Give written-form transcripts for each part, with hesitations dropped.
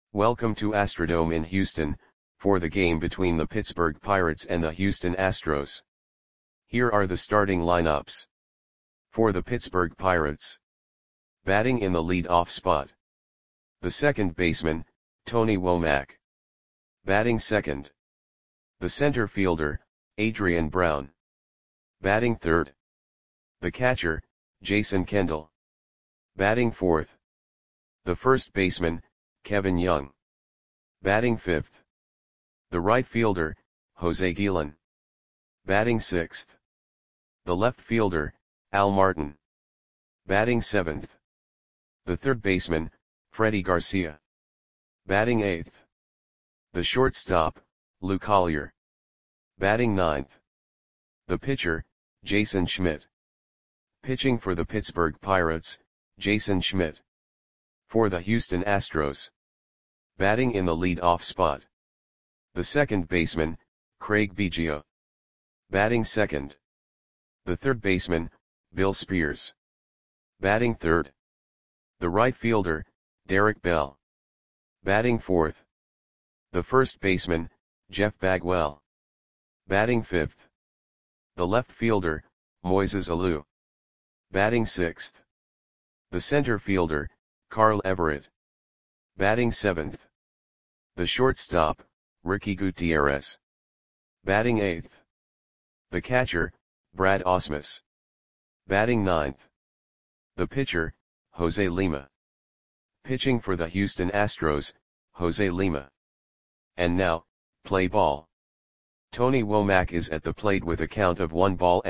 Welcome to Astrodome in Houston, for the game between the Pittsburgh Pirates and the Houston Astros. Here are the starting lineups. For the Pittsburgh Pirates. Batting in the lead-off spot. The second baseman, Tony Womack. Batting second. The center fielder, Adrian Brown. Batting third. The catcher, Jason Kendall. Batting fourth. The first baseman, Kevin Young. Batting fifth. The right fielder, Jose Guillen. Batting sixth. The left fielder, Al Martin. Batting seventh. The third baseman, Freddie Garcia. Batting eighth. The shortstop, Lou Collier. Batting ninth. The pitcher, Jason Schmidt. Pitching for the Pittsburgh Pirates, Jason Schmidt. For the Houston Astros. Batting in the lead-off spot. The second baseman, Craig Biggio. Batting second. The third baseman, Bill Spears. Batting third. The right fielder, Derek Bell. Batting fourth. The first baseman, Jeff Bagwell. Batting fifth. The left fielder, Moises Alou. Batting sixth. The center fielder, Carl Everett. Batting seventh. The shortstop, Ricky Gutierrez. Batting eighth. The catcher, Brad Ausmus. Batting ninth. The pitcher, Jose Lima. Pitching for the Houston Astros, Jose Lima. And now, play ball. Tony Womack is at the plate with a count of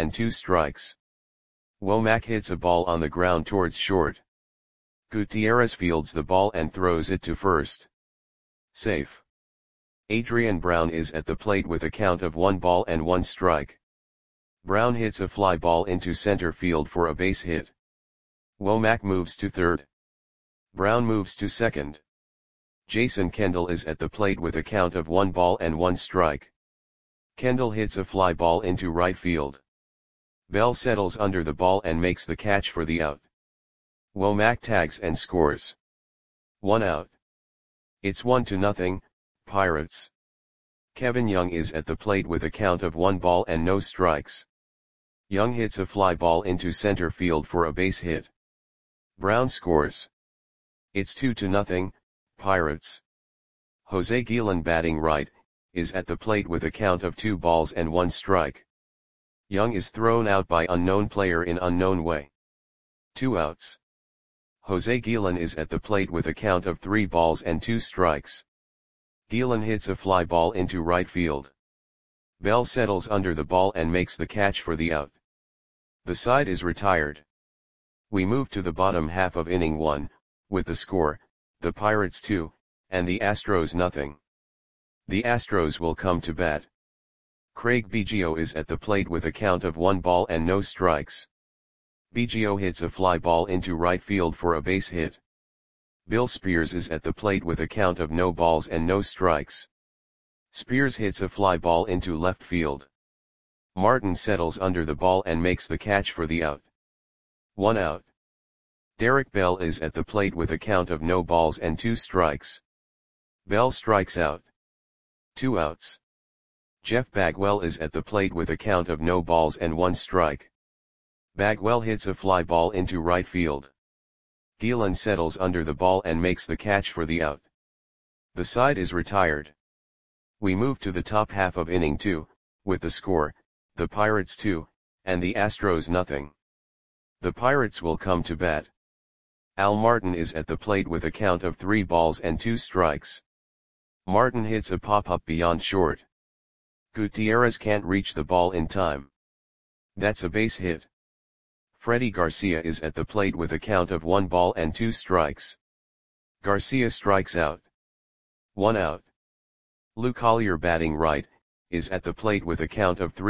1-2 Womack hits a ball on the ground towards short. Gutierrez fields the ball and throws it to first. Safe. Adrian Brown is at the plate with a count of 1-1. Brown hits a fly ball into center field for a base hit. Womack moves to third. Brown moves to second. Jason Kendall is at the plate with a count of 1-1. Kendall hits a fly ball into right field. Bell settles under the ball and makes the catch for the out. Womack tags and scores. 1 out. It's 1-0, Pirates. Kevin Young is at the plate with a count of 1-0. Young hits a fly ball into center field for a base hit. Brown scores. It's 2-0, Pirates. Jose Guillen batting right, is at the plate with a count of 2-1. Young is thrown out by unknown player in unknown way. 2 outs. Jose Guillen is at the plate with a count of 3-2. Guillen hits a fly ball into right field. Bell settles under the ball and makes the catch for the out. The side is retired. We move to the bottom half of inning 1, with the score, the Pirates 2, and the Astros nothing. The Astros will come to bat. Craig Biggio is at the plate with a count of 1-0. Biggio hits a fly ball into right field for a base hit. Bill Spears is at the plate with a count of 0-0. Spears hits a fly ball into left field. Martin settles under the ball and makes the catch for the out. 1 out. Derek Bell is at the plate with a count of 0-2. Bell strikes out. 2 outs. Jeff Bagwell is at the plate with a count of 0-1. Bagwell hits a fly ball into right field. Guillen settles under the ball and makes the catch for the out. The side is retired. We move to the top half of inning 2, with the score, the Pirates 2, and the Astros nothing. The Pirates will come to bat. Al Martin is at the plate with a count of 3-2. Martin hits a pop-up beyond short. Gutierrez can't reach the ball in time. That's a base hit. Freddie Garcia is at the plate with a count of 1-2. Garcia strikes out. 1 out. Lou Collier batting right, is at the plate with a count of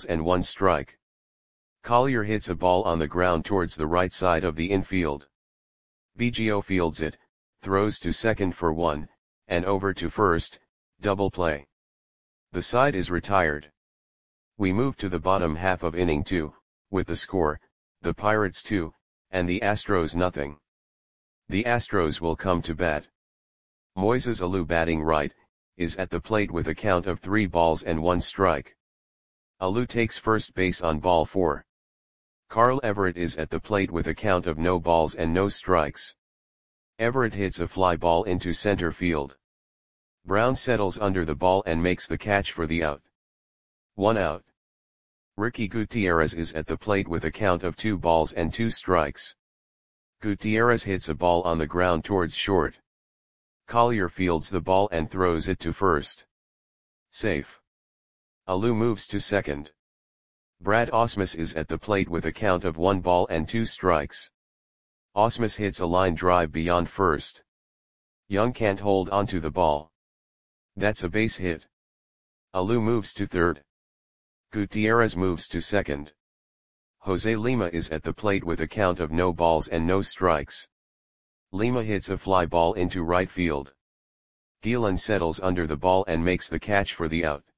3-1. Collier hits a ball on the ground towards the right side of the infield. Biggio fields it, throws to second for 1, and over to first, double play. The side is retired. We move to the bottom half of inning 2, with the score, the Pirates 2, and the Astros nothing. The Astros will come to bat. Moises Alou batting right, is at the plate with a count of 3 balls and 1 strike. Alou takes first base on ball 4. Carl Everett is at the plate with a count of no balls and no strikes. Everett hits a fly ball into center field. Brown settles under the ball and makes the catch for the out. 1 out. Ricky Gutierrez is at the plate with a count of 2 balls and 2 strikes. Gutierrez hits a ball on the ground towards short. Collier fields the ball and throws it to first. Safe. Alou moves to second. Brad Ausmus is at the plate with a count of 1 ball and 2 strikes. Ausmus hits a line drive beyond first. Young can't hold onto the ball. That's a base hit. Alou moves to third. Gutierrez moves to second. Jose Lima is at the plate with a count of no balls and no strikes. Lima hits a fly ball into right field. Gillen settles under the ball and makes the catch for the out.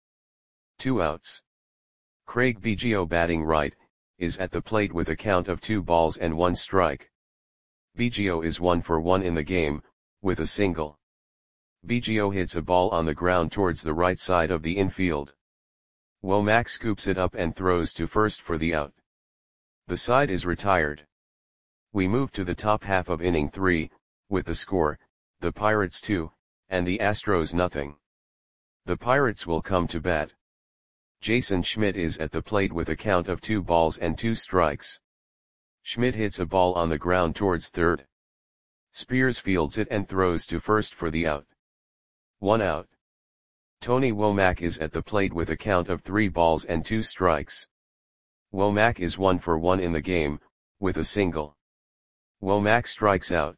2 outs. Craig Biggio batting right, is at the plate with a count of 2 balls and 1 strike. Biggio is 1 for 1 in the game, with a single. Biggio hits a ball on the ground towards the right side of the infield. Womack scoops it up and throws to first for the out. The side is retired. We move to the top half of inning 3, with the score, the Pirates 2, and the Astros nothing. The Pirates will come to bat. Jason Schmidt is at the plate with a count of 2 balls and 2 strikes. Schmidt hits a ball on the ground towards third. Spears fields it and throws to first for the out. 1 out. Tony Womack is at the plate with a count of 3 balls and 2 strikes. Womack is 1 for 1 in the game, with a single. Womack strikes out.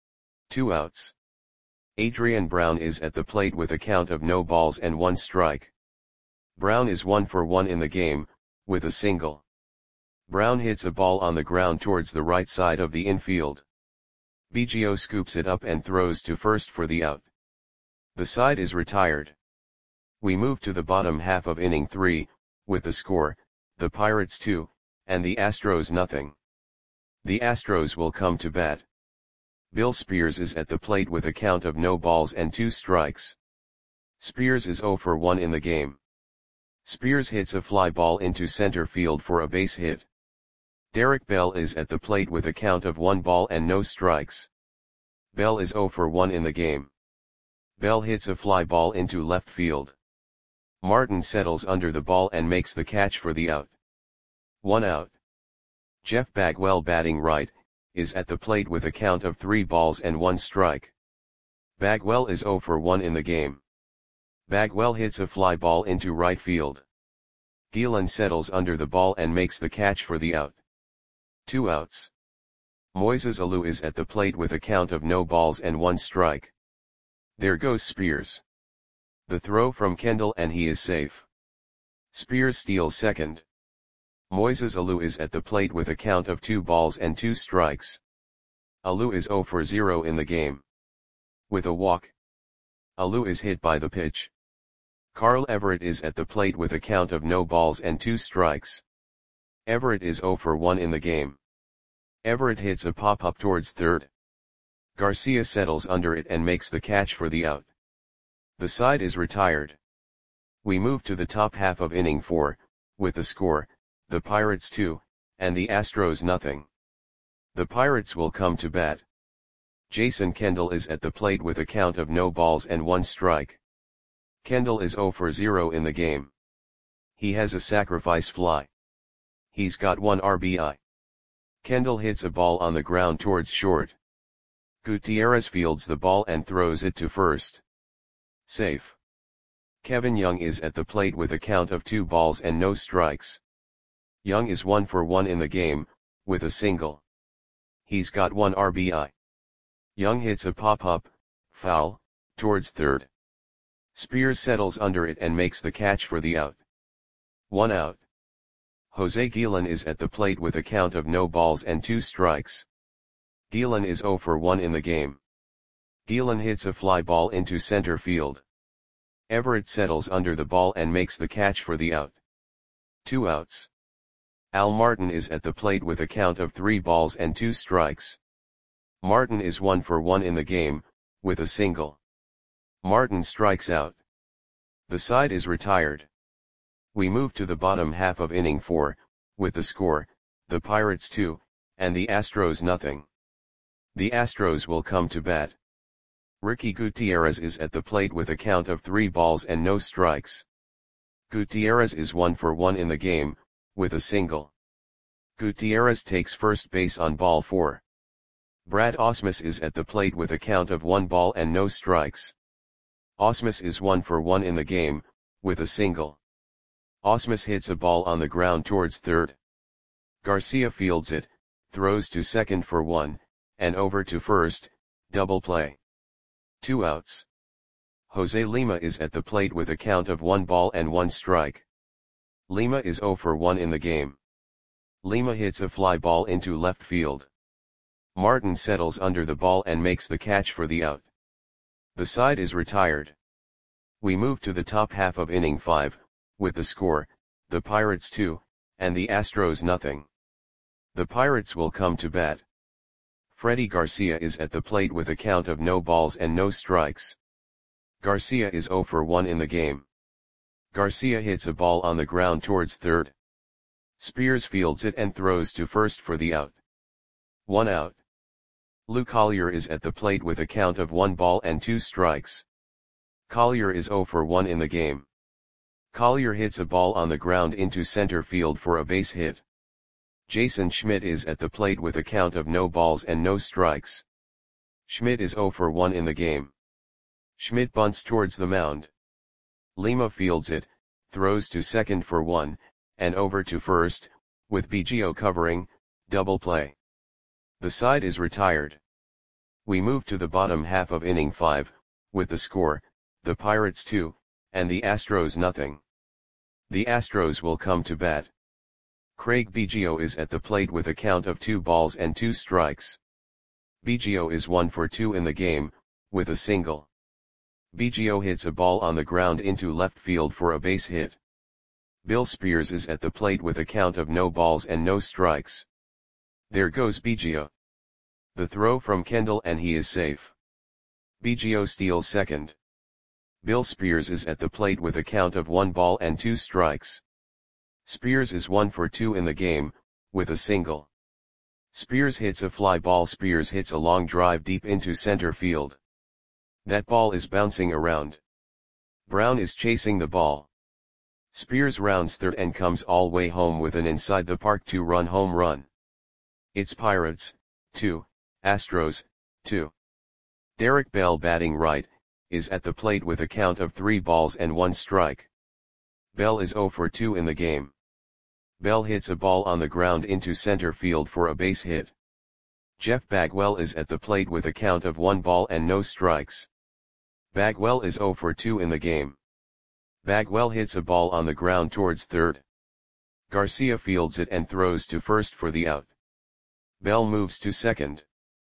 2 outs. Adrian Brown is at the plate with a count of no balls and 1 strike. Brown is 1 for 1 in the game, with a single. Brown hits a ball on the ground towards the right side of the infield. Biggio scoops it up and throws to first for the out. The side is retired. We move to the bottom half of inning 3, with the score, the Pirates 2, and the Astros nothing. The Astros will come to bat. Bill Spears is at the plate with a count of no balls and 2 strikes. Spears is 0 for 1 in the game. Spears hits a fly ball into center field for a base hit. Derek Bell is at the plate with a count of 1 ball and no strikes. Bell is 0 for 1 in the game. Bell hits a fly ball into left field. Martin settles under the ball and makes the catch for the out. 1 out. Jeff Bagwell batting right, is at the plate with a count of 3 balls and 1 strike. Bagwell is 0 for 1 in the game. Bagwell hits a fly ball into right field. Gillen settles under the ball and makes the catch for the out. 2 outs. Moises Alou is at the plate with a count of no balls and 1 strike. There goes Spears. The throw from Kendall and he is safe. Spears steals second. Moises Alou is at the plate with a count of 2 balls and 2 strikes. Alou is 0 for 0 in the game. With a walk. Alou is hit by the pitch. Carl Everett is at the plate with a count of no balls and 2 strikes. Everett is 0 for 1 in the game. Everett hits a pop-up towards third. Garcia settles under it and makes the catch for the out. The side is retired. We move to the top half of inning 4, with the score, the Pirates 2, and the Astros nothing. The Pirates will come to bat. Jason Kendall is at the plate with a count of no balls and 1 strike. Kendall is 0 for 0 in the game. He has a sacrifice fly. He's got 1 RBI. Kendall hits a ball on the ground towards short. Gutierrez fields the ball and throws it to first. Safe. Kevin Young is at the plate with a count of 2 balls and no strikes. Young is 1 for 1 in the game, with a single. He's got 1 RBI. Young hits a pop-up, foul, towards third. Spears settles under it and makes the catch for the out. 1 out. Jose Gillen is at the plate with a count of no balls and 2 strikes. Gillen is 0 for 1 in the game. Gillen hits a fly ball into center field. Everett settles under the ball and makes the catch for the out. 2 outs. Al Martin is at the plate with a count of 3 balls and 2 strikes. Martin is 1 for 1 in the game, with a single. Martin strikes out. The side is retired. We move to the bottom half of inning 4, with the score, the Pirates 2, and the Astros nothing. The Astros will come to bat. Ricky Gutierrez is at the plate with a count of 3 balls and no strikes. Gutierrez is 1 for 1 in the game, with a single. Gutierrez takes first base on ball 4. Brad Ausmus is at the plate with a count of 1 ball and no strikes. Ausmus is 1 for 1 in the game, with a single. Ausmus hits a ball on the ground towards third. Garcia fields it, throws to second for 1, and over to first, double play. 2 outs. Jose Lima is at the plate with a count of 1 ball and 1 strike. Lima is 0 for 1 in the game. Lima hits a fly ball into left field. Martin settles under the ball and makes the catch for the out. The side is retired. We move to the top half of inning 5, with the score, the Pirates 2, and the Astros nothing. The Pirates will come to bat. Freddie Garcia is at the plate with a count of no balls and no strikes. Garcia is 0 for 1 in the game. Garcia hits a ball on the ground towards third. Spears fields it and throws to first for the out. 1 out. Lou Collier is at the plate with a count of 1 ball and 2 strikes. Collier is 0 for 1 in the game. Collier hits a ball on the ground into center field for a base hit. Jason Schmidt is at the plate with a count of no balls and no strikes. Schmidt is 0 for 1 in the game. Schmidt bunts towards the mound. Lima fields it, throws to second for 1, and over to first, with Biggio covering, double play. The side is retired. We move to the bottom half of inning 5, with the score, the Pirates 2, and the Astros nothing. The Astros will come to bat. Craig Biggio is at the plate with a count of 2 balls and 2 strikes. Biggio is 1 for 2 in the game, with a single. Biggio hits a ball on the ground into left field for a base hit. Bill Spears is at the plate with a count of no balls and no strikes. There goes Biggio. The throw from Kendall and he is safe. Biggio steals second. Bill Spears is at the plate with a count of 1 ball and 2 strikes. Spears is 1 for 2 in the game, with a single. Spears hits a fly ball. Spears hits a long drive deep into center field. That ball is bouncing around. Brown is chasing the ball. Spears rounds third and comes all way home with an inside the park 2-run home run. It's Pirates, 2, Astros, 2. Derek Bell batting right, is at the plate with a count of 3 balls and 1 strike. Bell is 0 for 2 in the game. Bell hits a ball on the ground into center field for a base hit. Jeff Bagwell is at the plate with a count of 1 ball and no strikes. Bagwell is 0 for 2 in the game. Bagwell hits a ball on the ground towards third. Garcia fields it and throws to first for the out. Bell moves to second.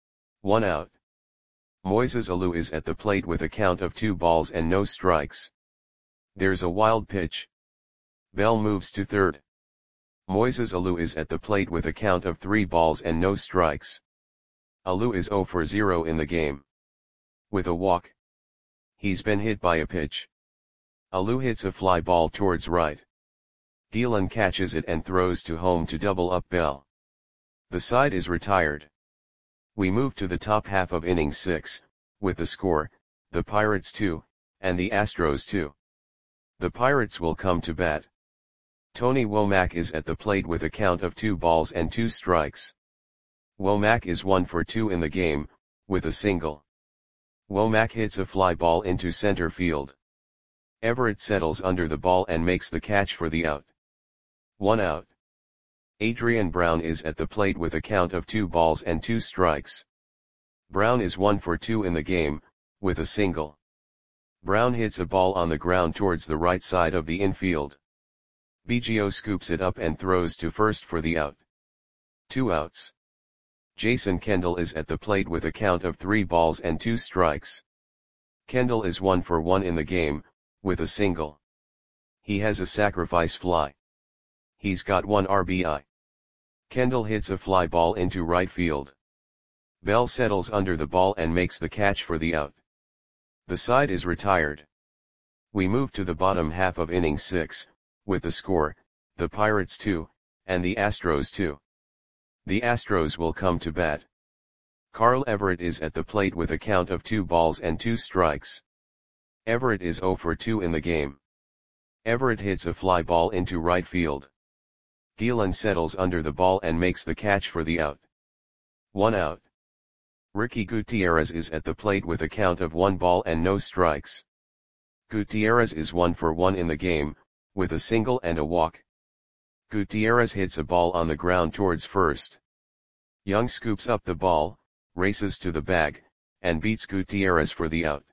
1 out. Moises Alou is at the plate with a count of 2 balls and no strikes. There's a wild pitch. Bell moves to third. Moises Alou is at the plate with a count of 3 balls and no strikes. Alou is 0 for 0 in the game. With a walk. He's been hit by a pitch. Alou hits a fly ball towards right. Gielan catches it and throws to home to double up Bell. The side is retired. We move to the top half of inning 6, with the score, the Pirates 2, and the Astros 2. The Pirates will come to bat. Tony Womack is at the plate with a count of 2 balls and 2 strikes. Womack is 1 for 2 in the game, with a single. Womack hits a fly ball into center field. Everett settles under the ball and makes the catch for the out. 1 out. Adrian Brown is at the plate with a count of 2 balls and 2 strikes. Brown is 1 for 2 in the game, with a single. Brown hits a ball on the ground towards the right side of the infield. Biggio scoops it up and throws to first for the out. 2 outs. Jason Kendall is at the plate with a count of 3 balls and 2 strikes. Kendall is 1 for 1 in the game, with a single. He has a sacrifice fly. He's got 1 RBI. Kendall hits a fly ball into right field. Bell settles under the ball and makes the catch for the out. The side is retired. We move to the bottom half of inning 6, with the score, the Pirates 2, and the Astros 2. The Astros will come to bat. Carl Everett is at the plate with a count of 2 balls and 2 strikes. Everett is 0 for 2 in the game. Everett hits a fly ball into right field. Gielan settles under the ball and makes the catch for the out. 1 out. Ricky Gutierrez is at the plate with a count of 1 ball and no strikes. Gutierrez is 1 for 1 in the game, with a single and a walk. Gutierrez hits a ball on the ground towards first. Young scoops up the ball, races to the bag, and beats Gutierrez for the out.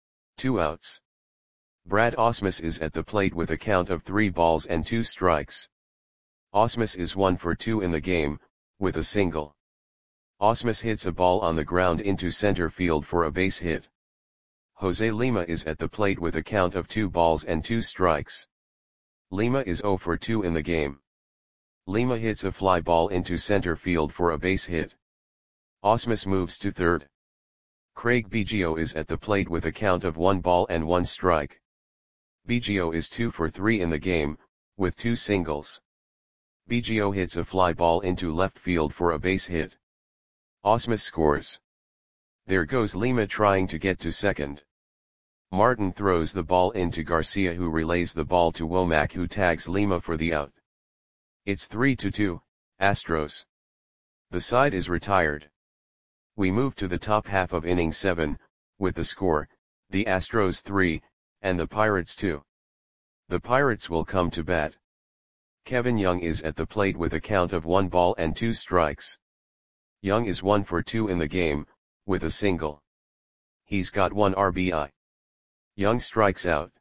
2 outs. Brad Ausmus is at the plate with a count of 3 balls and 2 strikes. Ausmus is 1 for 2 in the game, with a single. Ausmus hits a ball on the ground into center field for a base hit. Jose Lima is at the plate with a count of 2 balls and 2 strikes. Lima is 0 for 2 in the game. Lima hits a fly ball into center field for a base hit. Ausmus moves to third. Craig Biggio is at the plate with a count of 1 ball and 1 strike. Biggio is 2 for 3 in the game, with 2 singles. Biggio hits a fly ball into left field for a base hit. Ausmus scores. There goes Lima trying to get to second. Martin throws the ball into Garcia, who relays the ball to Womack, who tags Lima for the out. It's 3-2, Astros. The side is retired. We move to the top half of inning 7, with the score, the Astros 3, and the Pirates 2. The Pirates will come to bat. Kevin Young is at the plate with a count of 1 ball and 2 strikes. Young is 1 for 2 in the game, with a single. He's got 1 RBI. Young strikes out.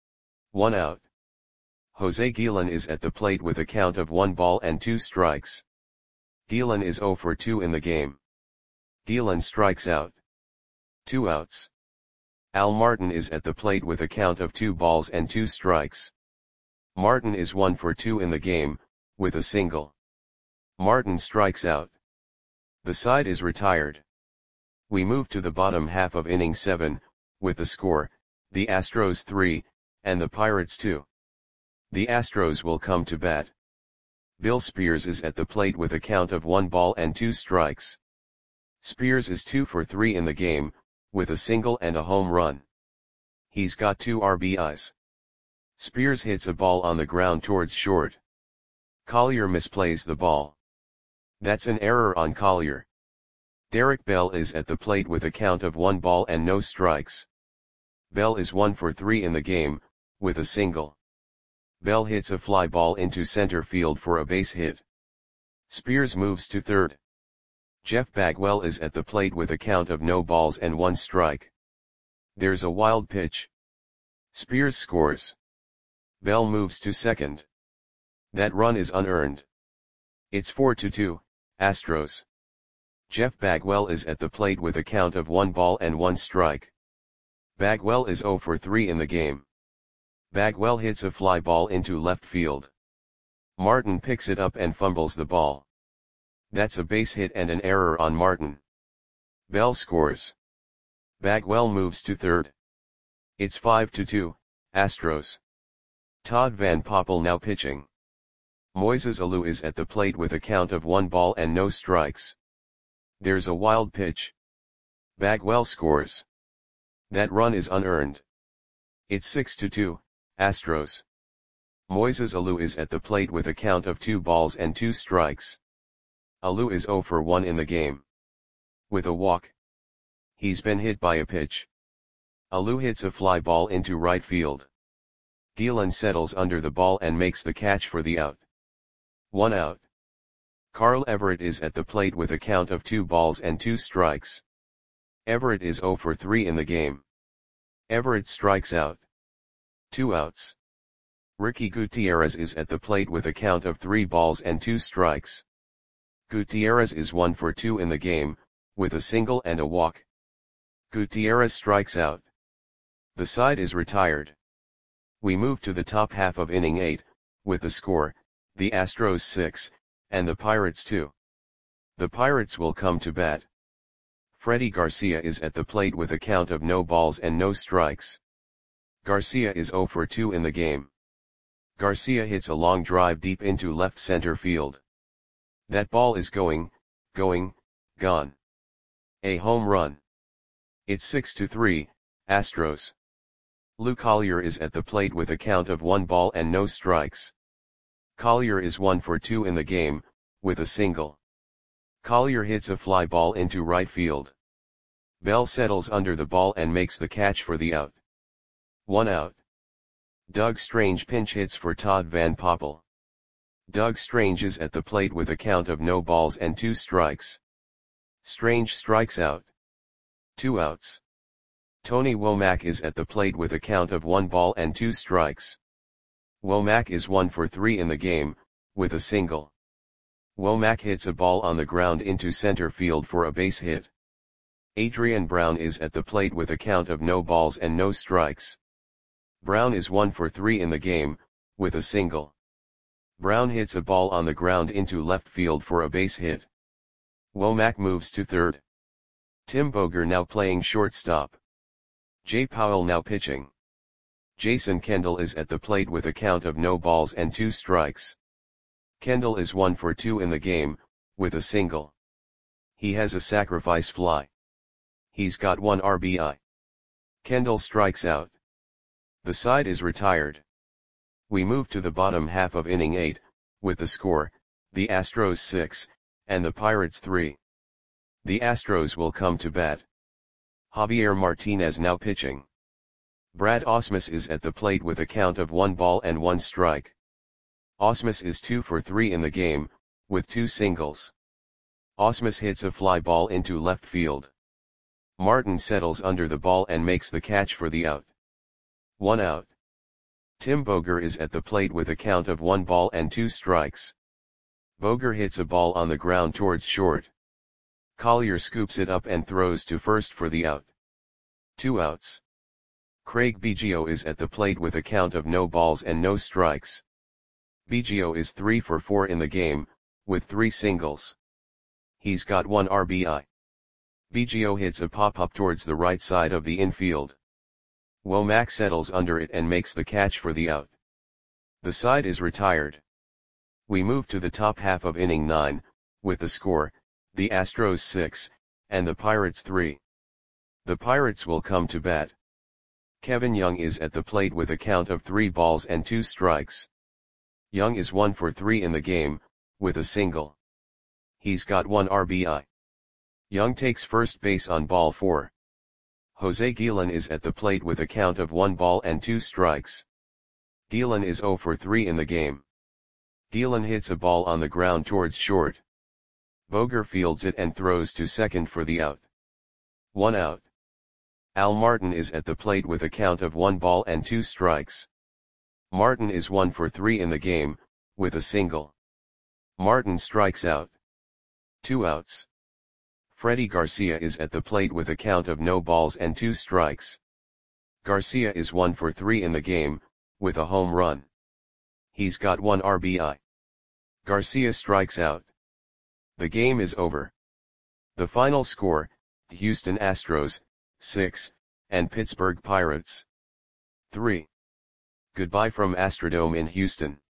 1 out. Jose Gielan is at the plate with a count of 1 ball and 2 strikes. Gielan is 0 for 2 in the game. Gielan strikes out. 2 outs. Al Martin is at the plate with a count of 2 balls and 2 strikes. Martin is 1 for 2 in the game, with a single. Martin strikes out. The side is retired. We move to the bottom half of inning 7, with the score, the Astros 3, and the Pirates 2. The Astros will come to bat. Bill Spears is at the plate with a count of 1 ball and 2 strikes. Spears is 2 for 3 in the game, with a single and a home run. He's got 2 RBIs. Spears hits a ball on the ground towards short. Collier misplays the ball. That's an error on Collier. Derek Bell is at the plate with a count of 1 ball and no strikes. Bell is 1 for 3 in the game, with a single. Bell hits a fly ball into center field for a base hit. Spears moves to third. Jeff Bagwell is at the plate with a count of no balls and 1 strike. There's a wild pitch. Spears scores. Bell moves to second. That run is unearned. It's 4-2, Astros. Jeff Bagwell is at the plate with a count of 1 ball and 1 strike. Bagwell is 0 for 3 in the game. Bagwell hits a fly ball into left field. Martin picks it up and fumbles the ball. That's a base hit and an error on Martin. Bell scores. Bagwell moves to third. It's 5-2, Astros. Todd Van Poppel now pitching. Moises Alou is at the plate with a count of 1 ball and no strikes. There's a wild pitch. Bagwell scores. That run is unearned. It's 6-2, Astros. Moises Alou is at the plate with a count of 2 balls and 2 strikes. Alou is 0 for 1 in the game. With a walk. He's been hit by a pitch. Alou hits a fly ball into right field. Gielan settles under the ball and makes the catch for the out. 1 out. Carl Everett is at the plate with a count of 2 balls and 2 strikes. Everett is 0 for 3 in the game. Everett strikes out. 2 outs. Ricky Gutierrez is at the plate with a count of 3 balls and 2 strikes. Gutierrez is 1 for 2 in the game, with a single and a walk. Gutierrez strikes out. The side is retired. We move to the top half of inning 8, with the score, the Astros 6, and the Pirates 2. The Pirates will come to bat. Freddie Garcia is at the plate with a count of no balls and no strikes. Garcia is 0 for 2 in the game. Garcia hits a long drive deep into left center field. That ball is gone. A home run. It's 6-3, Astros. Lou Collier is at the plate with a count of 1 ball and no strikes. Collier is 1 for 2 in the game, with a single. Collier hits a fly ball into right field. Bell settles under the ball and makes the catch for the out. 1 out. Doug Strange pinch hits for Todd Van Poppel. Doug Strange is at the plate with a count of no balls and 2 strikes. Strange strikes out. 2 outs. Tony Womack is at the plate with a count of 1 ball and 2 strikes. Womack is 1 for 3 in the game, with a single. Womack hits a ball on the ground into center field for a base hit. Adrian Brown is at the plate with a count of no balls and no strikes. Brown is 1 for 3 in the game, with a single. Brown hits a ball on the ground into left field for a base hit. Womack moves to third. Tim Boger now playing shortstop. Jay Powell now pitching. Jason Kendall is at the plate with a count of no balls and 2 strikes. Kendall is 1 for 2 in the game, with a single. He has a sacrifice fly. He's got 1 RBI. Kendall strikes out. The side is retired. We move to the bottom half of inning 8, with the score, the Astros 6, and the Pirates 3. The Astros will come to bat. Javier Martinez now pitching. Brad Ausmus is at the plate with a count of 1 ball and 1 strike. Ausmus is 2 for 3 in the game, with 2 singles. Ausmus hits a fly ball into left field. Martin settles under the ball and makes the catch for the out. 1 out. Tim Boger is at the plate with a count of 1 ball and 2 strikes. Boger hits a ball on the ground towards short. Collier scoops it up and throws to first for the out. 2 outs. Craig Biggio is at the plate with a count of no balls and no strikes. Biggio is 3 for 4 in the game, with 3 singles. He's got 1 RBI. Biggio hits a pop-up towards the right side of the infield. Womack settles under it and makes the catch for the out. The side is retired. We move to the top half of inning 9, with the score, the Astros 6, and the Pirates 3. The Pirates will come to bat. Kevin Young is at the plate with a count of 3 balls and 2 strikes. Young is 1 for 3 in the game, with a single. He's got 1 RBI. Young takes first base on ball 4. Jose Guillen is at the plate with a count of 1 ball and 2 strikes. Guillen is 0 for 3 in the game. Guillen hits a ball on the ground towards short. Boger fields it and throws to second for the out. 1 out. Al Martin is at the plate with a count of 1 ball and 2 strikes. Martin is 1 for 3 in the game, with a single. Martin strikes out. 2 outs. Freddie Garcia is at the plate with a count of no balls and 2 strikes. Garcia is 1 for 3 in the game, with a home run. He's got 1 RBI. Garcia strikes out. The game is over. The final score, Houston Astros, 6, and Pittsburgh Pirates, 3. Goodbye from Astrodome in Houston.